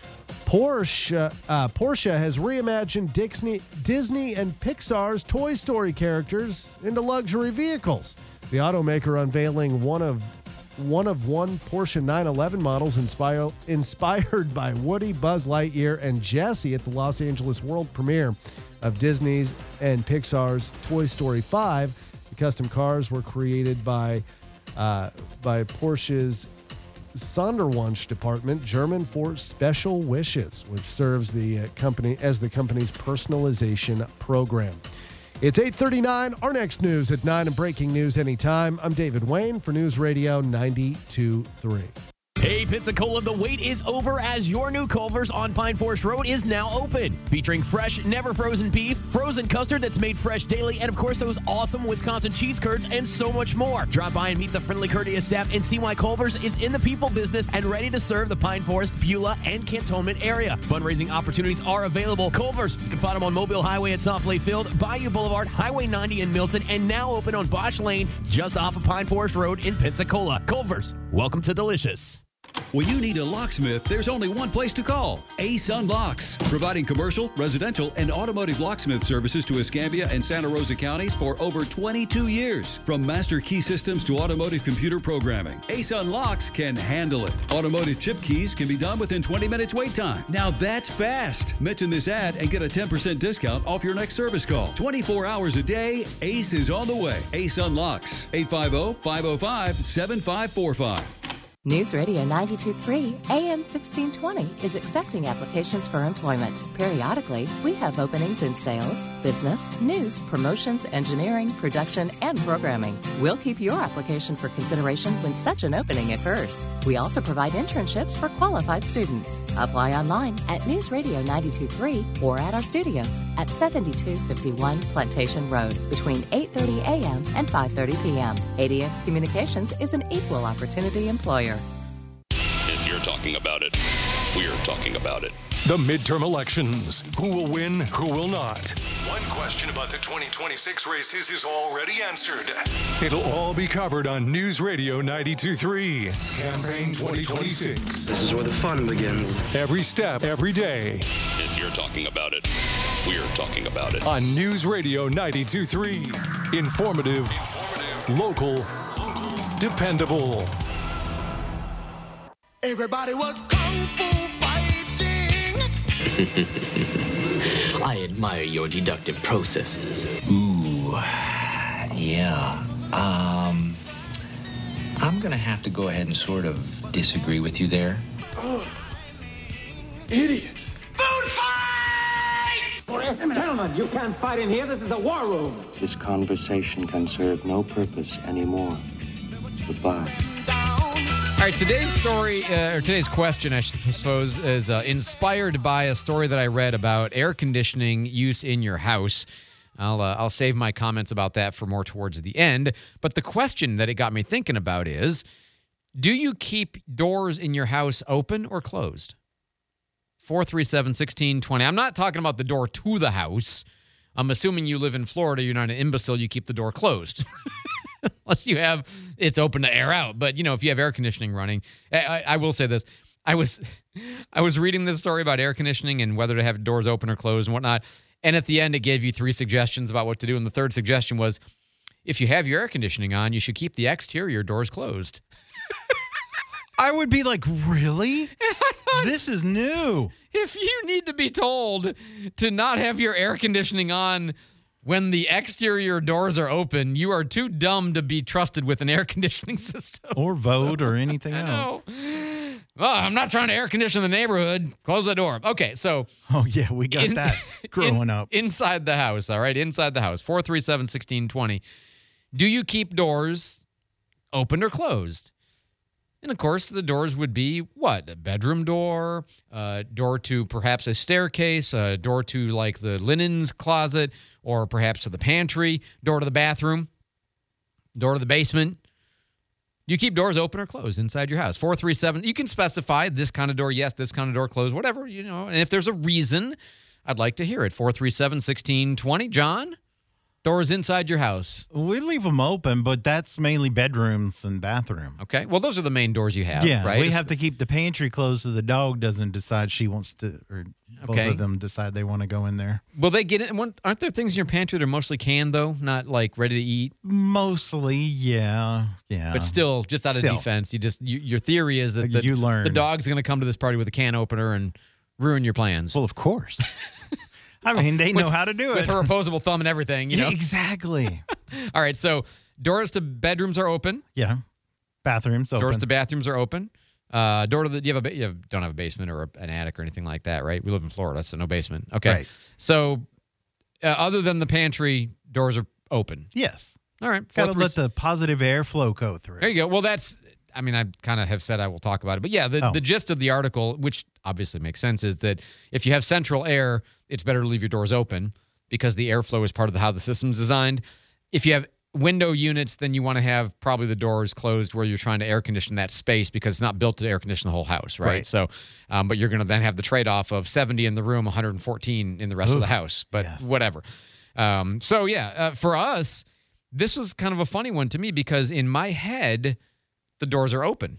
Porsche uh, Porsche has reimagined Disney, Disney and Pixar's Toy Story characters into luxury vehicles. The automaker unveiling one of one of one Porsche nine eleven models inspire, inspired by Woody, Buzz Lightyear, and Jessie at the Los Angeles world premiere of Disney's and Pixar's Toy Story five. The custom cars were created by uh, by Porsche's Sonderwunsch department, German for Special Wishes, which serves the uh, company as the company's personalization program. It's eight thirty-nine. Our next news at nine and breaking news anytime. I'm David Wayne for News Radio ninety-two point three. Hey, Pensacola, the wait is over as your new Culver's on Pine Forest Road is now open. Featuring fresh, never frozen beef, frozen custard that's made fresh daily, and of course those awesome Wisconsin cheese curds and so much more. Drop by and meet the friendly, courteous staff and see why Culver's is in the people business and ready to serve the Pine Forest, Beulah, and Cantonment area. Fundraising opportunities are available. Culver's, you can find them on Mobile Highway at Soft Lake Field, Bayou Boulevard, Highway ninety in Milton, and now open on Bosch Lane just off of Pine Forest Road in Pensacola. Culver's, welcome to Delicious. When you need a locksmith, there's only one place to call, A-Sun Locks, providing commercial, residential, and automotive locksmith services to Escambia and Santa Rosa counties for over twenty-two years. From master key systems to automotive computer programming, A-Sun Locks can handle it. Automotive chip keys can be done within twenty minutes wait time. Now that's fast. Mention this ad and get a ten percent discount off your next service call. twenty-four hours a day, Ace is on the way. A-Sun Locks, eight five zero, five zero five, seven five four five. News Radio ninety-two point three A M sixteen twenty is accepting applications for employment. Periodically, we have openings in sales, business, news, promotions, engineering, production, and programming. We'll keep your application for consideration when such an opening occurs. We also provide internships for qualified students. Apply online at News Radio ninety-two point three or at our studios at seventy-two fifty-one Plantation Road between eight thirty A M and five thirty P M A D X Communications is an equal opportunity employer. If you're talking about it, we're talking about it. The midterm elections. Who will win, who will not? One question about the twenty twenty-six races is already answered. It'll all be covered on News Radio ninety-two point three. Campaign twenty twenty-six. This is where the fun begins. Every step, every day. If you're talking about it, we're talking about it. On News Radio ninety-two point three. Informative, Informative. Local, local, dependable. Everybody was kung fu fighting. I admire your deductive processes. Ooh, yeah. Um, I'm gonna have to go ahead and sort of disagree with you there. Oh, idiot. Food fight! Gentlemen, you can't fight in here. This is the war room. This conversation can serve no purpose anymore. Goodbye. All right, today's story, uh, or today's question, I suppose, is uh, inspired by a story that I read about air conditioning use in your house. I'll uh, I'll save my comments about that for more towards the end. But the question that it got me thinking about is, do you keep doors in your house open or closed? four three seven, one six two zero. I'm not talking about the door to the house. I'm assuming you live in Florida. You're not an imbecile. You keep the door closed. Unless you have, it's open to air out. But, you know, if you have air conditioning running, I, I will say this. I was I was reading this story about air conditioning and whether to have doors open or closed and whatnot. And at the end, it gave you three suggestions about what to do. And the third suggestion was, if you have your air conditioning on, you should keep the exterior doors closed. I would be like, really? This is new. If you need to be told to not have your air conditioning on when the exterior doors are open, you are too dumb to be trusted with an air conditioning system. Or vote so, or anything I else. Know. Well, I'm not trying to air condition the neighborhood. Close the door. Okay, so. Oh, yeah, we got in, that growing in, up. Inside the house, all right? Inside the house. four three seven, one six two zero. Do you keep doors open or closed? And, of course, the doors would be what? A bedroom door, a door to perhaps a staircase, a door to, like, the linens closet, or perhaps to the pantry, door to the bathroom, door to the basement, Do you keep doors open or closed inside your house? four three seven, you can specify this kind of door, yes, this kind of door closed, whatever, you know. And if there's a reason, I'd like to hear it. four three seven, one six two zero. John, doors inside your house. We leave them open, but that's mainly bedrooms and bathroom. Okay. Well, those are the main doors you have, yeah, right? we have to keep the pantry closed so the dog doesn't decide she wants to, or both Okay. of them decide they want to go in there. Will they get in? Aren't there things in your pantry that are mostly canned, though? Not like ready to eat? Mostly, yeah. Yeah. But still, just out of Still. defense, you just you, your theory is that the, You learn. the dog's going to come to this party with a can opener and ruin your plans. Well, of course. I mean, they know With- how to do with it. her opposable thumb and everything, you know? Exactly. All right, so doors to bedrooms are open. Yeah. Bathrooms open. Doors to bathrooms are open. Uh, door to the you have a ba- you have, don't have a basement or a, an attic or anything like that, right? We live in Florida, so no basement. Okay. Right. So uh, other than the pantry, doors are open. Yes. All right. Got to Four, let three- the positive airflow go through. There you go. Well, that's, I mean, I kind of have said I will talk about it. But yeah, the, Oh. the gist of the article, which obviously makes sense, is that if you have central air, it's better to leave your doors open because the airflow is part of the, how the system's designed. If you have window units, then you want to have probably the doors closed where you're trying to air condition that space because it's not built to air condition the whole house, right? Right. So, um, but you're going to then have the trade-off of seventy in the room, one hundred fourteen in the rest of the Oof. house. But Yes. whatever. Um, so yeah, uh, for us, this was kind of a funny one to me because in my head, the doors are open.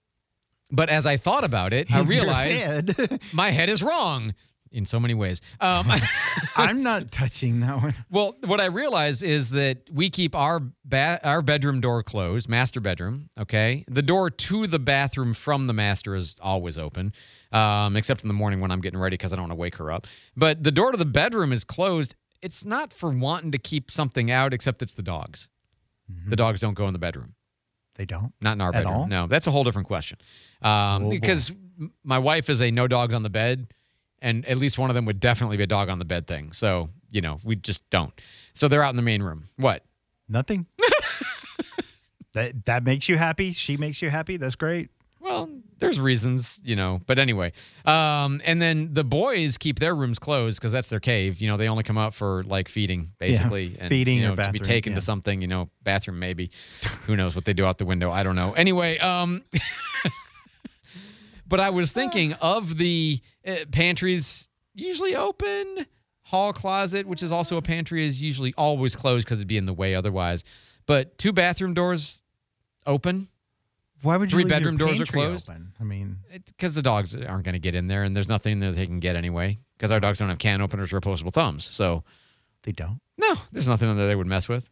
But as I thought about it, I In your realized head. my head is wrong in so many ways. Um, I'm not touching that one. well, what I realize is that we keep our ba- our bedroom door closed, master bedroom, okay? The door to the bathroom from the master is always open, um, except in the morning when I'm getting ready because I don't want to wake her up. But the door to the bedroom is closed. It's not for wanting to keep something out, except it's the dogs. The dogs don't go in the bedroom. They don't? Not in our At bedroom. all? No, that's a whole different question. Um, boy. because m- my wife is a no dogs on the bed, and at least one of them would definitely be a dog on the bed thing. So, you know, we just don't. So they're out in the main room. What? Nothing. that that makes you happy. She makes you happy. That's great. Well, there's reasons, you know. But anyway, um, and then the boys keep their rooms closed because that's their cave. You know, they only come out for like feeding, basically, and feeding you know, or to be bathroom, taken yeah. to something. You know, bathroom maybe. Who knows what they do out the window? I don't know. Anyway, um, but I was thinking of the uh, pantries usually open. Hall closet, which is also a pantry, is usually always closed because it'd be in the way otherwise. But two bathroom doors open. Why would you Three leave your bedroom doors are pantry closed? open? I mean, Because the dogs aren't going to get in there, and there's nothing there they can get anyway. Because our dogs don't have can openers or opposable thumbs, so they don't. no, there's nothing in there they would mess with.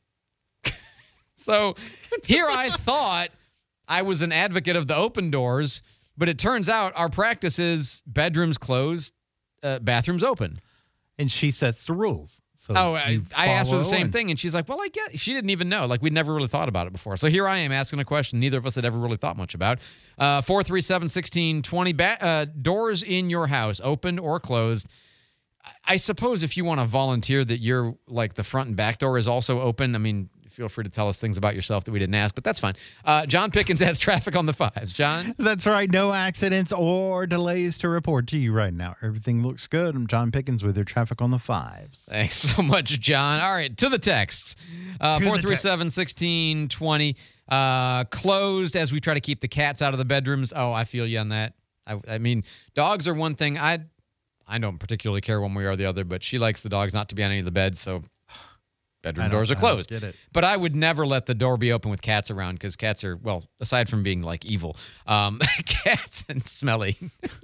So here I thought I was an advocate of the open doors, but it turns out our practice is bedrooms closed, uh, bathrooms open. And she sets the rules. So Oh, I, you I asked her the follow same and- thing, and she's like, well, I get. She didn't even know. Like, we'd never really thought about it before. So here I am asking a question neither of us had ever really thought much about. Uh, four three seven, one six two zero. Ba- uh, doors in your house, open or closed. I- I suppose if you want to volunteer that you're, like, the front and back door is also open, I mean, feel free to tell us things about yourself that we didn't ask, but that's fine. Uh, John Pickens has traffic on the fives. John? That's right. No accidents or delays to report to you right now. Everything looks good. I'm John Pickens with your traffic on the fives. Thanks so much, John. All right, to the texts. Uh, To the four three seven, one six two zero. Uh, closed as we try to keep the cats out of the bedrooms. Oh, I feel you on that. I, I mean, dogs are one thing. I I don't particularly care one way or the other, but she likes the dogs not to be on any of the beds, so bedroom I don't- doors are I don't closed. get it. But I would never let the door be open with cats around because cats are, well, aside from being like evil, um, cats and smelly.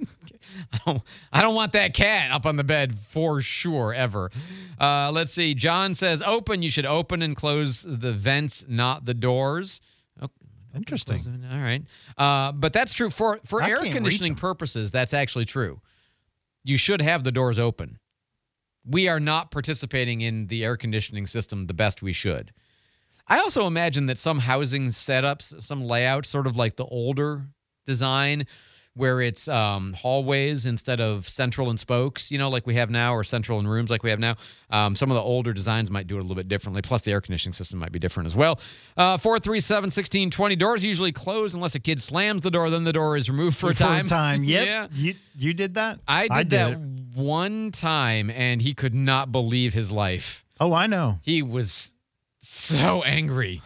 I don't, I don't want that cat up on the bed for sure, ever. Uh, let's see. John says, open. You should open and close the vents, not the doors. Oh, Interesting. all right. Uh, but that's true. For, for I air can't reach conditioning 'em. purposes, that's actually true. You should have the doors open. We are not participating in the air conditioning system the best we should. I also imagine that some housing setups, some layouts, sort of like the older design, where it's um, hallways instead of central and spokes, you know, like we have now, or central and rooms like we have now. Um, some of the older designs might do it a little bit differently. Plus, the air conditioning system might be different as well. Uh, four three seven, one six two zero. Doors usually close unless a kid slams the door. Then the door is removed for a time. For a time. Yep. Yeah. You, you did that? I did, I did that it. one time, and he could not believe his life. Oh, I know. He was so angry.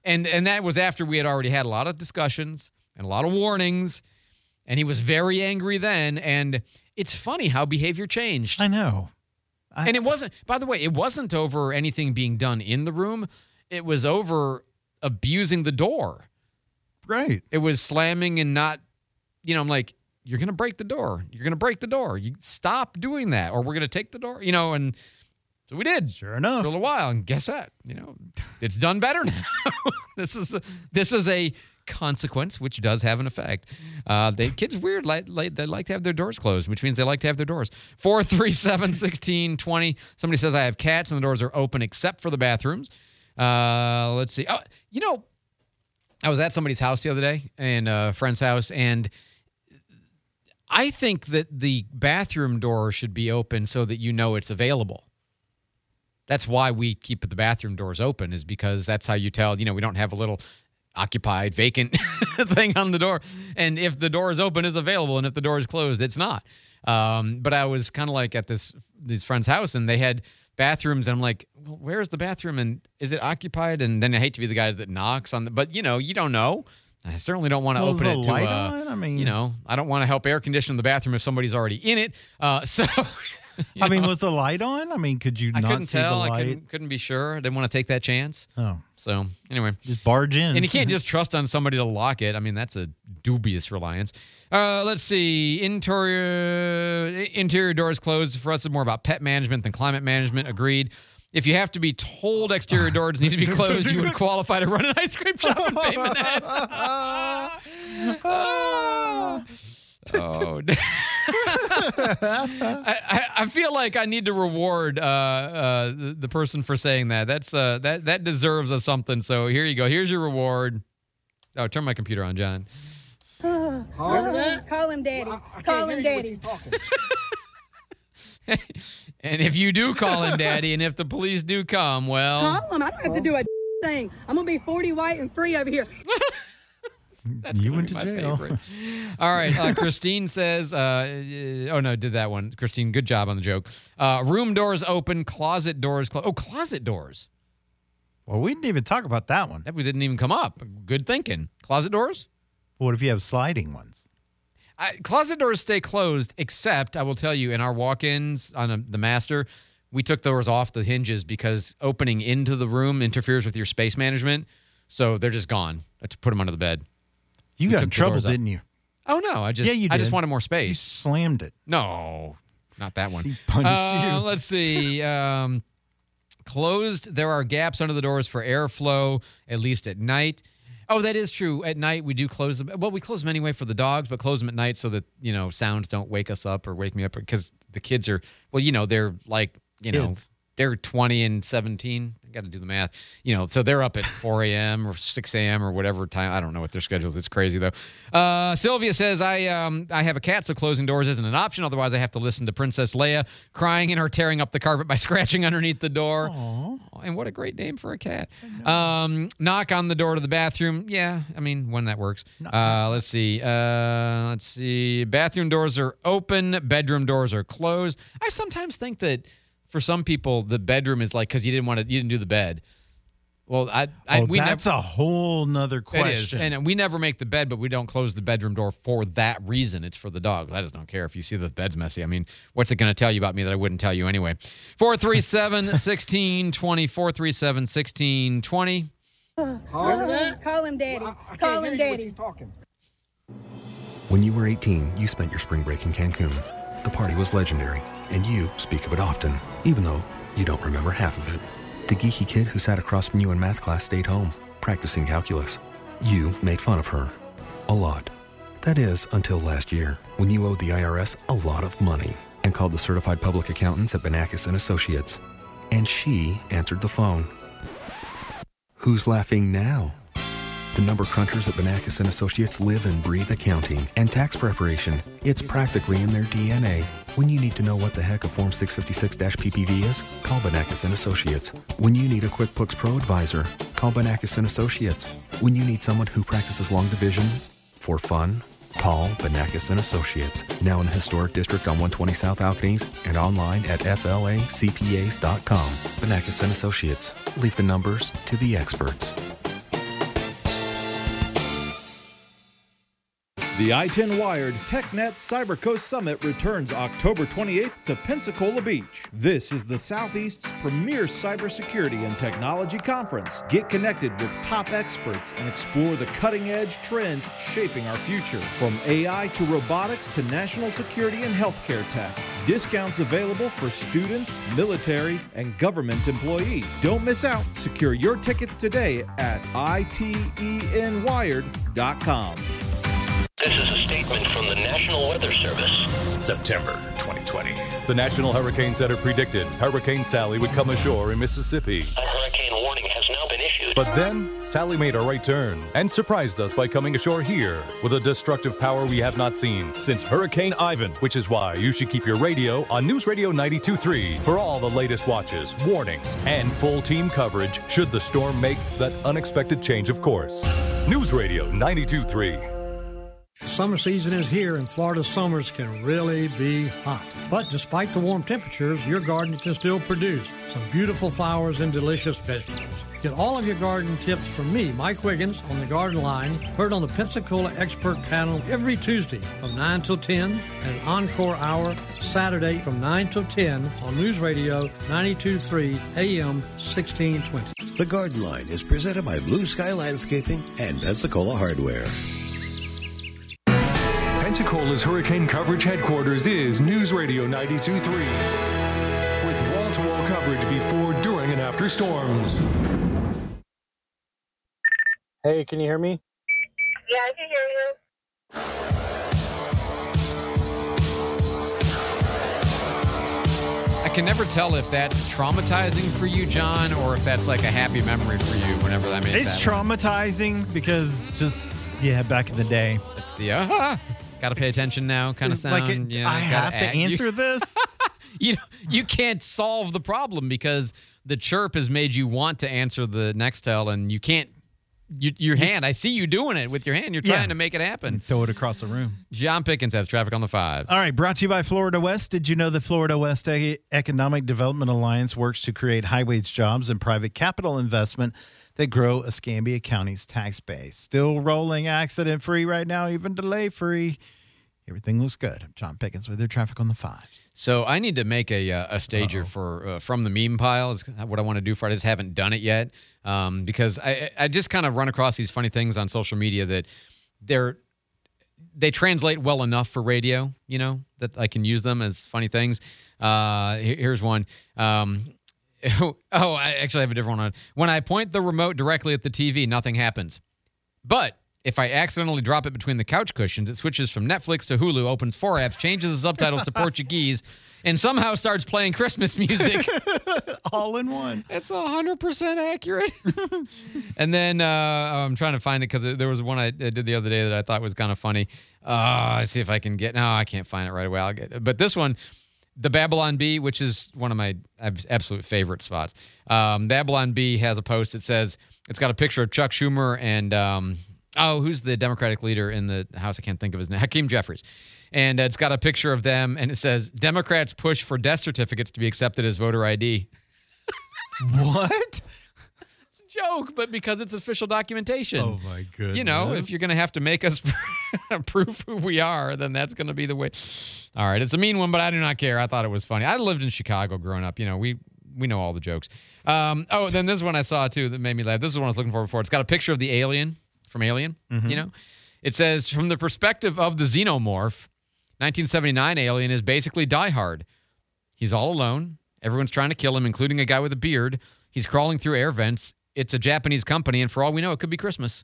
And and that was after we had already had a lot of discussions and a lot of warnings, and he was very angry then. And it's funny how behavior changed. I know. I, and it wasn't, by the way, it wasn't over anything being done in the room. It was over abusing the door. Right. It was slamming and not, you know, I'm like, you're going to break the door. You're going to break the door. You stop doing that, or we're going to take the door, you know, and so we did. Sure enough. For a little while. And guess what? You know, it's done better now. this is a, this is a consequence, which does have an effect. Uh, they kids weird. Like, like, they like to have their doors closed, which means they like to have their doors. four three seven, one six two zero. Somebody says, I have cats and the doors are open except for the bathrooms. Uh, let's see. Oh, you know, I was at somebody's house the other day, and a friend's house, and I think that the bathroom door should be open so that you know it's available. That's why we keep the bathroom doors open, is because that's how you tell, you know, we don't have a little occupied, vacant thing on the door. And if the door is open, it's available. And if the door is closed, it's not. Um, but I was kind of like at this this friend's house, and they had bathrooms, and I'm like, well, where's the bathroom? And is it occupied? And then I hate to be the guy that knocks on the, but you know, you don't know. I certainly don't want to Well, open is it the to, light uh, on? I mean- you know, I don't want to help air condition the bathroom if somebody's already in it. Uh, so, you I mean, know. was the light on? I mean, could you I not couldn't see tell. the I light? couldn't, couldn't be sure. I didn't want to take that chance. Oh. So, anyway. Just barge in. And you can't just trust on somebody to lock it. I mean, that's a dubious reliance. Uh, let's see. Interior interior doors closed. For us, it's more about pet management than climate management. Agreed. If you have to be told exterior doors need to be closed, you would qualify to run an ice cream shop in Bay Minette. oh. Oh. I, I, I feel like I need to reward uh, uh, the, the person for saying that. That's uh, that that deserves a something. So here you go. Here's your reward. Oh, turn my computer on, John. Uh, uh, call him daddy. Call him daddy. And if you do call him daddy, and if the police do come, well, Call him. I don't have to do a thing. I'm gonna be forty white and free over here. That's you gonna went be to my jail. favorite. All right. Uh, Christine says, uh, oh, no, did that one. Christine, good job on the joke. Uh, room doors open, closet doors closed. Oh, closet doors. Well, we didn't even talk about that one. That we didn't even come up. Good thinking. Closet doors? What if you have sliding ones? I, closet doors stay closed, except I will tell you, in our walk-ins on a, the master, we took doors off the hinges because opening into the room interferes with your space management. So they're just gone. I had to put them under the bed. You We got took in the trouble, doors up. didn't you? Oh, no. I just, Yeah, you I just did. wanted more You space. slammed it. No, not that one. He punished Uh, you. Let's see. Um, closed. There are gaps under the doors for airflow, at least at night. Oh, that is true. At night, we do close them. Well, we close them anyway for the dogs, but close them at night so that, you know, sounds don't wake us up or wake me up, because the kids are, well, you know, they're like, you know, Kids. they're twenty and seventeen. I got to do the math. You know, so they're up at four a.m. or six a.m. or whatever time. I don't know what their schedule is. It's crazy, though. Uh, Sylvia says, I um, I have a cat, so closing doors isn't an option. Otherwise, I have to listen to Princess Leia crying and her tearing up the carpet by scratching underneath the door. Aww. And what a great name for a cat. Um, knock on the door to the bathroom. Yeah, I mean, when that works. Uh, let's see. Uh, let's see. Bathroom doors are open. Bedroom doors are closed. I sometimes think that for some people, the bedroom is like, because you didn't want to, you didn't do the bed. Well, I, I Oh, we that's never, a whole nother It is, question. and we never make the bed, but we don't close the bedroom door for that reason. It's for the dogs. I just don't care if you see the bed's messy. I mean, what's it going to tell you about me that I wouldn't tell you anyway? four three seven, one six two zero, four three seven, one six two zero. Uh, call him daddy. Call him daddy. When you were eighteen, you spent your spring break in Cancun. The party was legendary, and you speak of it often, even though you don't remember half of it. The geeky kid who sat across from you in math class stayed home, practicing calculus. You made fun of her. A lot. That is, until last year, when you owed the I R S a lot of money and called the certified public accountants at Banakis and Associates. And she answered the phone. Who's laughing now? The number crunchers at Banakis and Associates live and breathe accounting and tax preparation. It's practically in their D N A. When you need to know what the heck a Form six fifty-six P P V is, call Banakis and Associates. When you need a QuickBooks Pro advisor, call Banakis and Associates. When you need someone who practices long division for fun, call Banakis and Associates. Now in the historic district on one twenty South Alcanese and online at F L A C P As dot com. Banakis and Associates. Leave the numbers to the experts. The I ten Wired TechNet CyberCoast Summit returns October twenty-eighth to Pensacola Beach. This is the Southeast's premier cybersecurity and technology conference. Get connected with top experts and explore the cutting-edge trends shaping our future. From A I to robotics to national security and healthcare tech. Discounts available for students, military, and government employees. Don't miss out. Secure your tickets today at I T E N wired dot com. This is a statement from the National Weather Service. September twenty twenty. The National Hurricane Center predicted Hurricane Sally would come ashore in Mississippi. A hurricane warning has now been issued. But then, Sally made a right turn and surprised us by coming ashore here with a destructive power we have not seen since Hurricane Ivan, which is why you should keep your radio on News Radio ninety-two point three for all the latest watches, warnings, and full team coverage should the storm make that unexpected change of course. News Radio ninety-two point three. Summer season is here, and Florida summers can really be hot. But despite the warm temperatures, your garden can still produce some beautiful flowers and delicious vegetables. Get all of your garden tips from me, Mike Wiggins, on the Garden Line, heard on the Pensacola Expert Panel every Tuesday from nine till ten, and an encore hour Saturday from nine till ten on News Radio ninety-two point three A M sixteen twenty. The Garden Line is presented by Blue Sky Landscaping and Pensacola Hardware. Pensacola's hurricane coverage headquarters is News Radio ninety-two point three. With wall-to-wall coverage before, during, and after storms. Hey, can you hear me? Yeah, I can hear you. I can never tell if that's traumatizing for you, John, or if that's like a happy memory for you whenever I made It's that. traumatizing because just, yeah, back in the day. It's the, uh, got to pay attention now kind of It's sound. like it- you know, I gotta have to act- you- answer this? you know, you can't solve the problem because the chirp has made you want to answer the Nextel, and you can't. You, your hand, I see you doing it with your hand. You're trying Yeah. to make it happen. Throw it across the room. John Pickens has traffic on the fives. All right, brought to you by Florida West. Did you know the Florida West E- Economic Development Alliance works to create high-wage jobs and private capital investment that grow Escambia County's tax base? Still rolling accident-free right now, even delay-free. Everything looks good. I'm John Pickens with your traffic on the fives. So I need to make a uh, a stager Uh-oh. for uh, from the meme pile. Is what I want to do for it. I just haven't done it yet um, because I I just kind of run across these funny things on social media that they're they translate well enough for radio. You know that I can use them as funny things. Uh, here- here's one. Um, oh, I actually have a different one. When I point the remote directly at the T V, nothing happens. But if I accidentally drop it between the couch cushions, it switches from Netflix to Hulu, opens four apps, changes the subtitles to Portuguese, and somehow starts playing Christmas music. All in one. That's one hundred percent accurate. And then uh, I'm trying to find it because there was one I did the other day that I thought was kind of funny. Uh, let's see if I can get... No, I can't find it right away. I'll get it. But this one, the Babylon Bee, which is one of my absolute favorite spots. Um, Babylon Bee has a post that says, it's got a picture of Chuck Schumer and... Um, Oh, who's the Democratic leader in the House? I can't think of his name. Hakeem Jeffries. And uh, it's got a picture of them, and it says, Democrats push for death certificates to be accepted as voter I D. What? It's a joke, but because it's official documentation. Oh, my goodness. You know, if you're going to have to make us prove who we are, then that's going to be the way. All right, it's a mean one, but I do not care. I thought it was funny. I lived in Chicago growing up. You know, we we know all the jokes. Um, oh, then this one I saw, too, that made me laugh. This is one I was looking for before. It's got a picture of the alien. From Alien, Mhm. you know? It says, from the perspective of the xenomorph, nineteen seventy-nine Alien is basically Die Hard. He's all alone. Everyone's trying to kill him, including a guy with a beard. He's crawling through air vents. It's a Japanese company, and for all we know, it could be Christmas.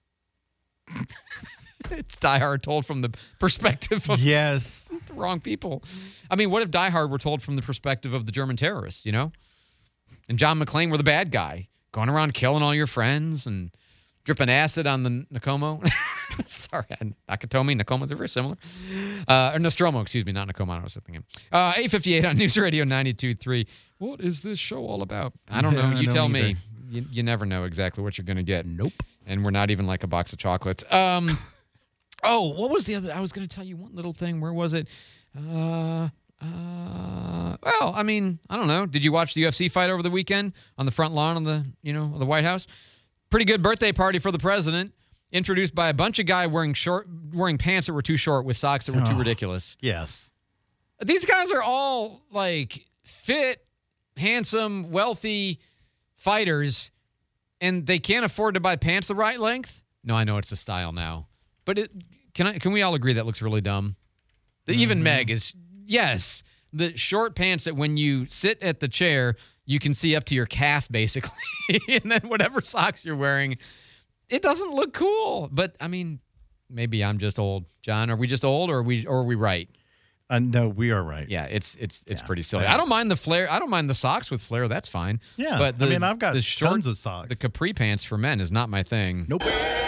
It's Die Hard told from the perspective of yes. the wrong people. I mean, what if Die Hard were told from the perspective of the German terrorists, you know? And John McClane were the bad guy, going around killing all your friends and dripping acid on the Nakomo. Sorry, Nakatomi, Nakomas are very similar. Uh, or Nostromo, excuse me, not Nakoma. I was thinking. Uh, eight fifty-eight on News Radio ninety-two point three. What is this show all about? I don't Yeah, know. I You don't tell either. me. You, you never know exactly what you're going to get. Nope. And we're not even like a box of chocolates. Um, oh, what was the other? I was going to tell you one little thing. Where was it? Uh, uh, well, I mean, I don't know. Did you watch the U F C fight over the weekend on the front lawn of the, you know, of the White House? Pretty good birthday party for the president. introduced by a bunch of guys wearing short, wearing pants that were too short with socks that were too Oh, ridiculous. Yes. These guys are all like fit, handsome, wealthy fighters, and they can't afford to buy pants the right length. No, I know it's the style now, but it, can I? Can we all agree that looks really dumb? The, even Meg is yes. The short pants that when you sit at the chair, you can see up to your calf, basically. And then whatever socks you're wearing, it doesn't look cool. But, I mean, maybe I'm just old. John, are we just old or are we, or are we right? Uh, no, we are right. Yeah, it's it's it's Yeah. pretty silly. I don't mind the flare. I don't mind the socks with flare. That's fine. Yeah, but the, I mean, I've got the short, tons of socks. The capri pants for men is not my thing. Nope.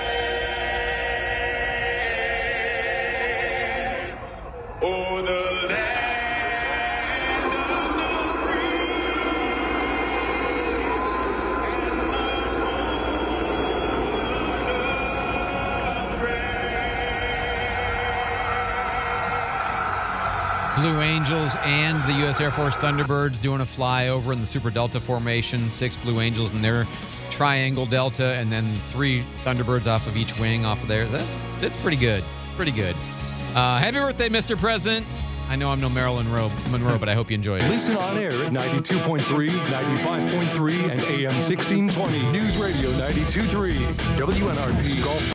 Oh, the land of the Blue Angels and the U S Air Force Thunderbirds doing a flyover in the Super Delta formation. Six Blue Angels in their triangle Delta, and then three Thunderbirds off of each wing off of there. That's that's pretty good. It's pretty good. Uh, happy birthday, Mister President. I know I'm no Marilyn Monroe, Monroe, but I hope you enjoy it. Listen on air at ninety-two point three, ninety-five point three, and A M sixteen twenty. News Radio ninety-two point three, W N R P Golf.